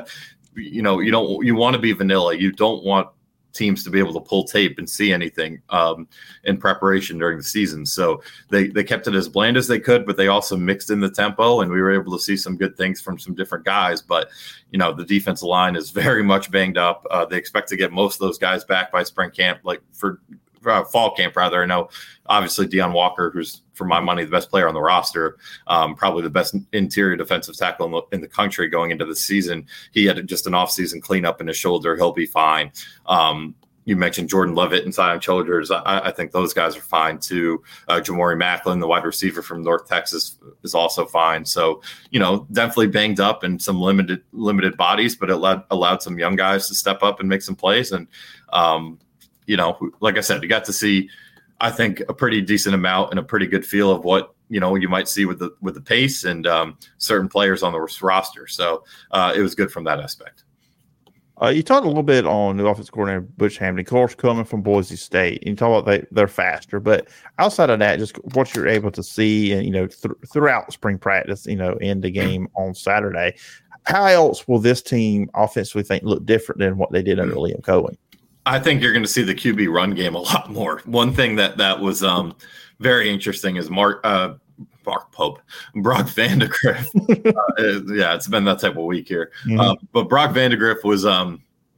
you know, you don't, you want to be vanilla. You don't want teams to be able to pull tape and see anything um, in preparation during the season. So they, they kept it as bland as they could, but they also mixed in the tempo, and we were able to see some good things from some different guys. But, you know, the defensive line is very much banged up. Uh, they expect to get most of those guys back by spring camp, like for uh, fall camp, rather. I know, obviously, Deion Walker, who's, for my money, the best player on the roster, um, probably the best interior defensive tackle in the, in the country going into the season. He had just an offseason cleanup in his shoulder. He'll be fine. Um, you mentioned Jordan Lovett and Zion Childress. I, I think those guys are fine too. Uh, Jamori Macklin, the wide receiver from North Texas, is also fine. So, you know, definitely banged up and some limited limited bodies, but it allowed, allowed some young guys to step up and make some plays. And, um, you know, like I said, you got to see, I think, a pretty decent amount and a pretty good feel of what, you know, you might see with the with the pace and um, certain players on the roster. So uh, it was good from that aspect. Uh, you talked a little bit on the offensive coordinator, Butch Hamdan, of course, coming from Boise State. You talk about they, they're faster, but outside of that, just what you're able to see and, you know, th- throughout spring practice, you know, in the game on Saturday, how else will this team offensively think look different than what they did under Liam Cohen? I think you're going to see the Q B run game a lot more. One thing that that was um, very interesting is Mark uh, Mark Pope, Brock Vandagriff. uh, yeah, it's been that type of week here. Mm-hmm. Uh, but Brock Vandagriff was um,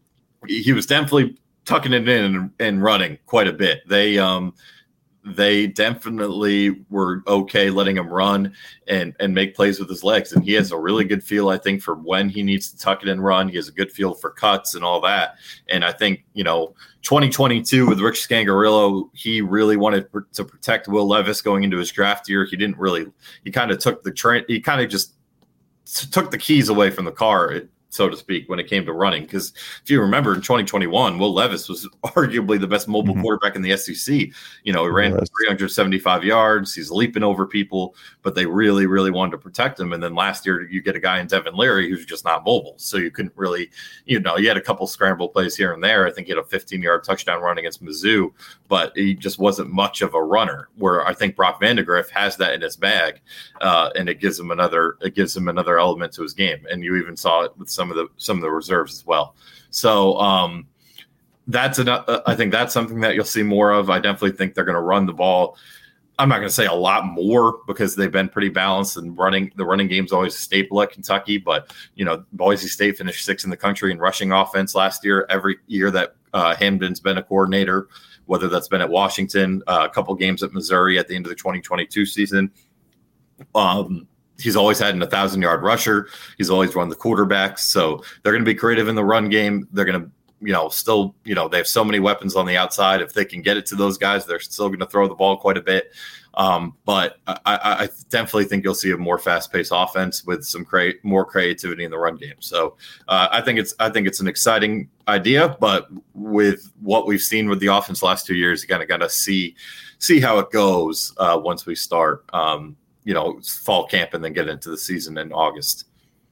he was definitely tucking it in and, and running quite a bit. They um, they definitely were okay letting him run and, and make plays with his legs. And he has a really good feel, I think, for when he needs to tuck it and run. He has a good feel for cuts and all that. And I think, you know, twenty twenty-two with Rich Scangarillo, he really wanted to protect Will Levis going into his draft year. He didn't really, he kind of took the train, he kind of just took the keys away from the car, so to speak, when it came to running. Because if you remember in twenty twenty-one, Will Levis was arguably the best mobile mm-hmm. quarterback in the S E C. You know, he ran yes. three hundred seventy-five yards. He's leaping over people, but they really, really wanted to protect him. And then last year, you get a guy in Devin Leary who's just not mobile. So you couldn't really, you know, you had a couple scramble plays here and there. I think he had a fifteen-yard touchdown run against Mizzou, but he just wasn't much of a runner, where I think Brock Vandagriff has that in his bag, uh, and it gives him another, it gives him another element to his game. And you even saw it with some of the some of the reserves as well. So um, that's an, uh, I think that's something that you'll see more of. I definitely think they're going to run the ball. I'm not going to say a lot more because they've been pretty balanced, and running the running game's always a staple at Kentucky. But you know, Boise State finished sixth in the country in rushing offense last year. Every year that uh, Hamdan's been a coordinator, whether that's been at Washington, uh, a couple games at Missouri at the end of the twenty twenty-two season. Um, He's always had an one thousand-yard rusher. He's always run the quarterbacks. So they're going to be creative in the run game. They're going to, you know, still, you know, they have so many weapons on the outside. If they can get it to those guys, they're still going to throw the ball quite a bit. Um, but I, I definitely think you'll see a more fast-paced offense with some crea- more creativity in the run game. So uh, I think it's I think it's an exciting idea, but with what we've seen with the offense the last two years, you kind of got to see see how it goes uh, once we start, um, you know, fall camp and then get into the season in August.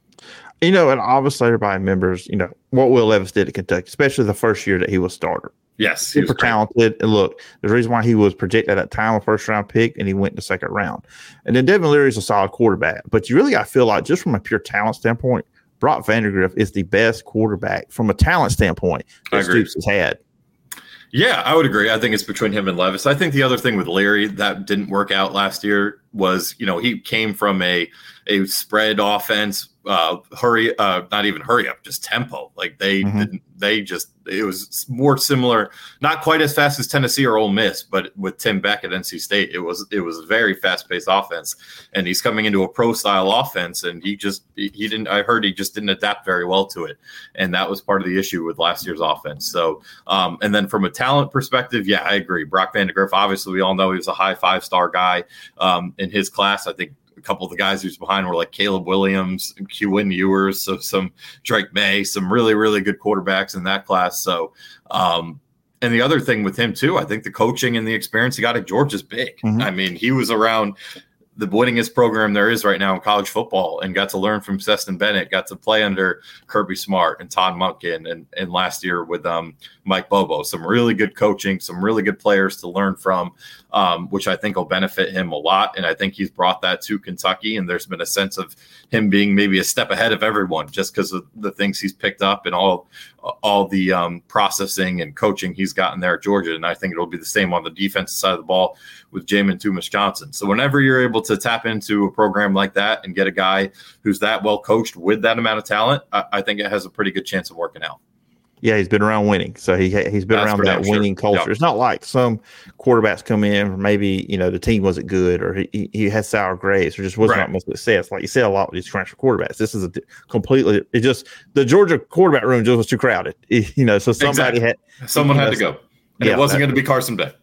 You know, and obviously everybody remembers, you know, what Will Levis did at Kentucky, especially the first year that he was starter. Yes, super talented. And look, the reason why he was projected at that time, a first round pick, and he went in the second round. And then Devin Leary is a solid quarterback. But you really, I feel like, just from a pure talent standpoint, Brock Vandagriff is the best quarterback from a talent standpoint that Stoops has had. Yeah, I would agree. I think it's between him and Levis. I think the other thing with Leary that didn't work out last year was, you know, he came from a a spread offense, uh, hurry, uh, not even hurry up, just tempo. Like they mm-hmm. didn't, they just, it was more similar, not quite as fast as Tennessee or Ole Miss, but with Tim Beck at N C State, it was, it was a very fast paced offense. And he's coming into a pro style offense, and he just, he didn't, I heard he just didn't adapt very well to it. And that was part of the issue with last year's offense. So, um, and then from a talent perspective, yeah, I agree. Brock Vandagriff, obviously we all know he was a high five star guy um, in his class. I think a couple of the guys who's behind were like Caleb Williams and Quinn Ewers. So some Drake May, some really, really good quarterbacks in that class. So, um, and the other thing with him too, I think the coaching and the experience he got at Georgia is big. Mm-hmm. I mean, he was around the winningest program there is right now in college football and got to learn from Stetson Bennett, got to play under Kirby Smart and Todd Monken and, and last year with um, Mike Bobo. Some really good coaching, some really good players to learn from, um, which I think will benefit him a lot. And I think he's brought that to Kentucky, and there's been a sense of him being maybe a step ahead of everyone just because of the things he's picked up and all all the um, processing and coaching he's gotten there at Georgia. And I think it'll be the same on the defensive side of the ball with Jamin Tumas-Johnson. So whenever you're able to tap into a program like that and get a guy who's that well coached with that amount of talent, I, I think it has a pretty good chance of working out. Yeah, he's been around winning. So he, he's been That's around that winning sure. culture. Yep. It's not like some quarterbacks come in, maybe, you know, the team wasn't good or he, he had sour grades or just wasn't right. much success. Like you said, a lot with these transfer quarterbacks. This is a completely, it just, the Georgia quarterback room just was too crowded. You know, so somebody exactly. had. Someone had know, to go. And yeah, it wasn't going to be Carson Beck.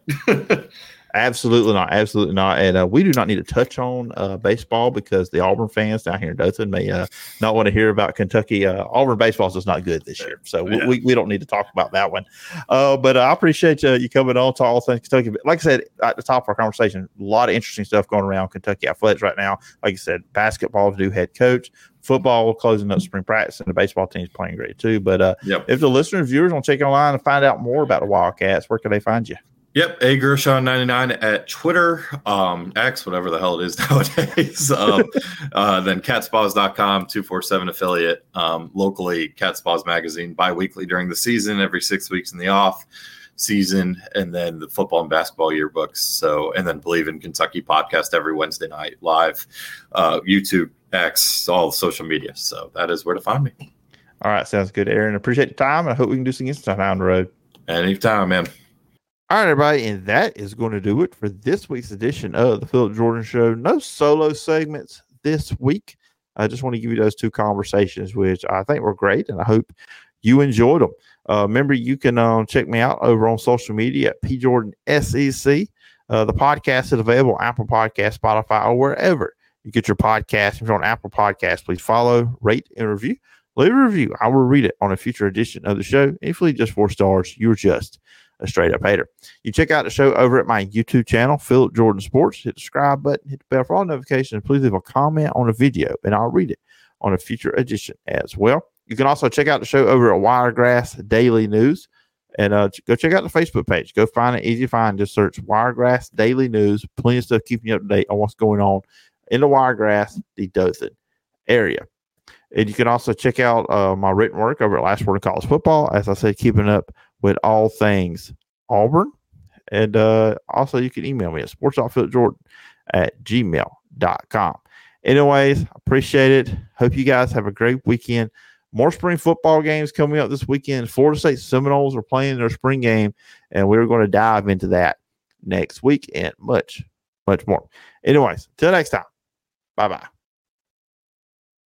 Absolutely not. Absolutely not. And uh, we do not need to touch on uh, baseball because the Auburn fans down here in Dothan may uh, not want to hear about Kentucky. Uh, Auburn baseball is just not good this year. So yeah. we, we don't need to talk about that one. Uh, but uh, I appreciate uh, you coming on to all things Kentucky. But like I said, at the top of our conversation, a lot of interesting stuff going around Kentucky athletics right now. Like I said, basketball's new head coach. Football closing up spring practice, and the baseball team's playing great too. But uh, yep. if the listeners, viewers want to check online and find out more about the Wildcats, where can they find you? Yep, A Gershon ninety-nine at Twitter, um, X, whatever the hell it is nowadays. um, uh, then catspaws dot com, two forty-seven affiliate, um, locally Catspaws Magazine, bi-weekly during the season, every six weeks in the off season, and then the football and basketball yearbooks. So, and then Believe in Kentucky podcast every Wednesday night live, uh, YouTube, X, all the social media. So that is where to find me. All right, sounds good, Aaron. Appreciate the time. I hope we can do some again sometime down the road. Anytime, man. All right, everybody, and that is going to do it for this week's edition of the Philip Jordan Show. No solo segments this week. I just want to give you those two conversations, which I think were great, and I hope you enjoyed them. Uh, remember, you can uh, check me out over on social media at P Jordan S E C. Uh, the podcast is available on Apple Podcasts, Spotify, or wherever you get your podcast. If you're on Apple Podcasts, please follow, rate, and review. Leave a review. I will read it on a future edition of the show. If you leave just four stars, you're just a straight up hater. You check out the show over at my YouTube channel, Philip Jordan Sports. Hit the subscribe button, hit the bell for all notifications. Please leave a comment on a video, and I'll read it on a future edition as well. You can also check out the show over at Wiregrass Daily News, and uh, go check out the Facebook page. Go find it, easy to find. Just search Wiregrass Daily News. Plenty of stuff keeping you up to date on what's going on in the Wiregrass, the Dothan area. And you can also check out uh, my written work over at Last Word of College Football. As I said, keeping up with all things Auburn. And uh, also you can email me at sports dot philip jordan at gmail dot com. Anyways, appreciate it. Hope you guys have a great weekend. More spring football games coming up this weekend. Florida State Seminoles are playing their spring game, and we're going to dive into that next week and much, much more. Anyways, till next time. Bye-bye.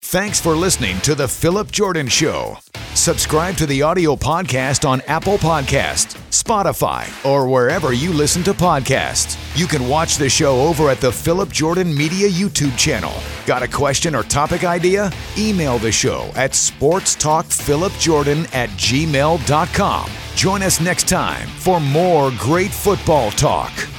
Thanks for listening to The Philip Jordan Show. Subscribe to the audio podcast on Apple Podcasts, Spotify, or wherever you listen to podcasts. You can watch the show over at the Philip Jordan Media YouTube channel. Got a question or topic idea? Email the show at sportstalkphilipjordan at gmail dot com. Join us next time for more great football talk.